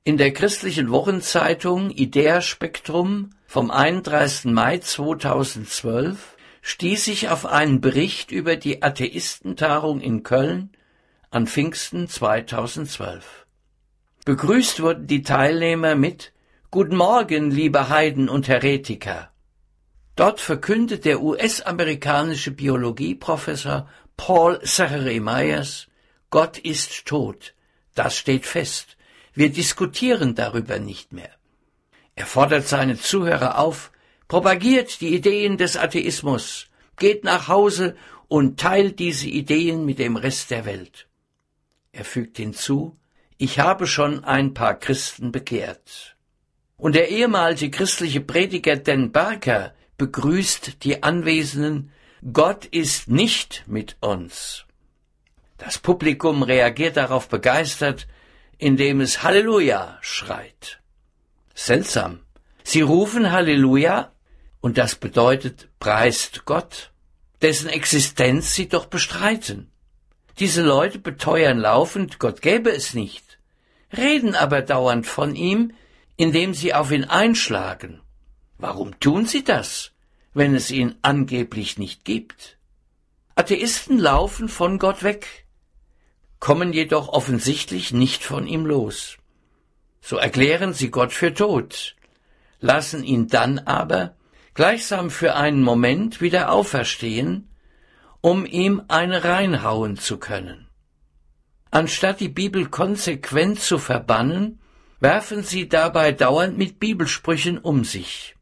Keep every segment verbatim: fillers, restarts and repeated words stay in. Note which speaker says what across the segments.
Speaker 1: In der christlichen Wochenzeitung Idea Spektrum vom einunddreißigsten Mai zweitausendzwölf stieß ich auf einen Bericht über die Atheistentagung in Köln an Pfingsten zweitausendzwölf. Begrüßt wurden die Teilnehmer mit »Guten Morgen, liebe Heiden und Heretiker«. Dort verkündet der U S-amerikanische Biologieprofessor Paul Zachary Myers: Gott ist tot, das steht fest, wir diskutieren darüber nicht mehr. Er fordert seine Zuhörer auf: Propagiert die Ideen des Atheismus, geht nach Hause und teilt diese Ideen mit dem Rest der Welt. Er fügt hinzu: Ich habe schon ein paar Christen bekehrt. Und der ehemalige christliche Prediger Dan Barker begrüßt die Anwesenden: Gott ist nicht mit uns. Das Publikum reagiert darauf begeistert, indem es Halleluja schreit. Seltsam. Sie rufen Halleluja, und das bedeutet, preist Gott, dessen Existenz sie doch bestreiten. Diese Leute beteuern laufend, Gott gäbe es nicht, reden aber dauernd von ihm, indem sie auf ihn einschlagen. Warum tun sie das, wenn es ihn angeblich nicht gibt? Atheisten laufen von Gott weg, kommen jedoch offensichtlich nicht von ihm los. So erklären sie Gott für tot, lassen ihn dann aber gleichsam für einen Moment wieder auferstehen, um ihm eine reinhauen zu können. Anstatt die Bibel konsequent zu verbannen, werfen sie dabei dauernd mit Bibelsprüchen um sich.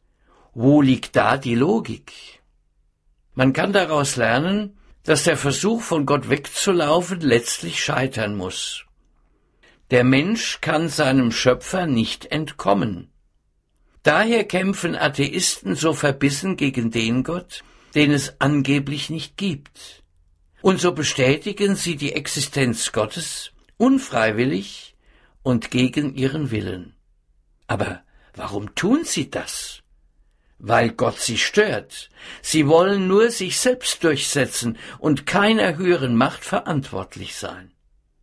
Speaker 1: Wo liegt da die Logik? Man kann daraus lernen, dass der Versuch, von Gott wegzulaufen, letztlich scheitern muss. Der Mensch kann seinem Schöpfer nicht entkommen. Daher kämpfen Atheisten so verbissen gegen den Gott, den es angeblich nicht gibt. Und so bestätigen sie die Existenz Gottes unfreiwillig und gegen ihren Willen. Aber warum tun sie das? Weil Gott sie stört. Sie wollen nur sich selbst durchsetzen und keiner höheren Macht verantwortlich sein.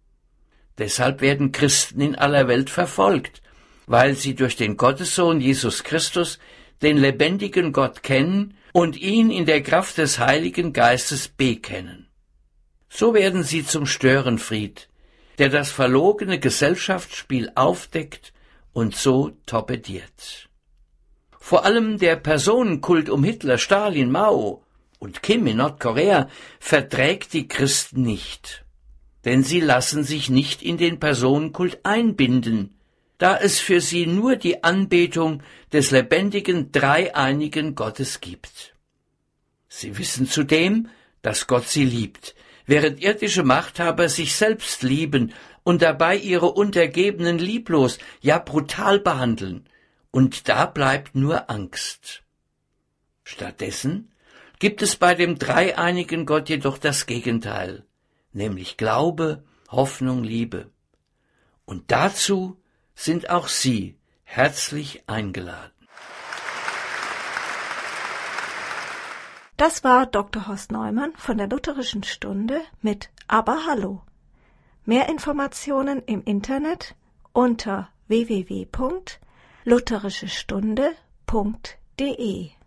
Speaker 1: Deshalb werden Christen in aller Welt verfolgt, weil sie durch den Gottessohn Jesus Christus den lebendigen Gott kennen und ihn in der Kraft des Heiligen Geistes bekennen. So werden sie zum Störenfried, der das verlogene Gesellschaftsspiel aufdeckt und so torpediert. Vor allem der Personenkult um Hitler, Stalin, Mao und Kim in Nordkorea verträgt die Christen nicht, denn sie lassen sich nicht in den Personenkult einbinden, da es für sie nur die Anbetung des lebendigen, dreieinigen Gottes gibt. Sie wissen zudem, dass Gott sie liebt, während irdische Machthaber sich selbst lieben und dabei ihre Untergebenen lieblos, ja brutal behandeln, und da bleibt nur Angst. Stattdessen gibt es bei dem dreieinigen Gott jedoch das Gegenteil, nämlich Glaube, Hoffnung, Liebe. Und dazu sind auch Sie herzlich eingeladen.
Speaker 2: Das war Doktor Horst Neumann von der Lutherischen Stunde mit Aber Hallo. Mehr Informationen im Internet unter w w w punkt lutherische stunde punkt d e.